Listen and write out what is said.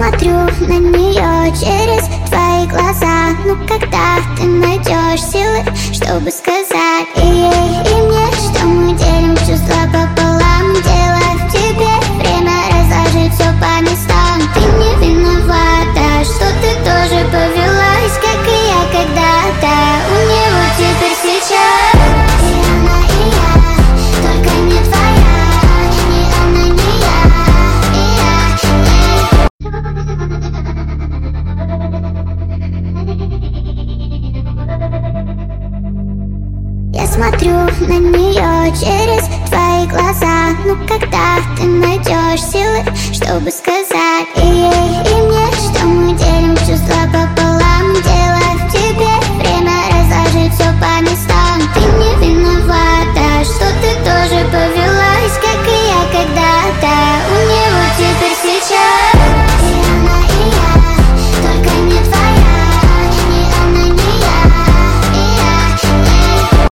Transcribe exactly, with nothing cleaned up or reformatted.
смотрю на нее через твои глаза. Ну когда ты найдешь силы, чтобы сказать и ей, и мне, что мы делим чувства пополам. Дело в тебе, время разложить все по местам. Ты не виновата, что ты тоже повелась, как и я когда-то. У него теперь сейчас и она, и я, только не твоя. Ни она, ни я, и я, и я. Я смотрю на нее через твои глаза. Ну когда ты найдешь силы, чтобы сказать и ей, и мне, что мы делим чувства.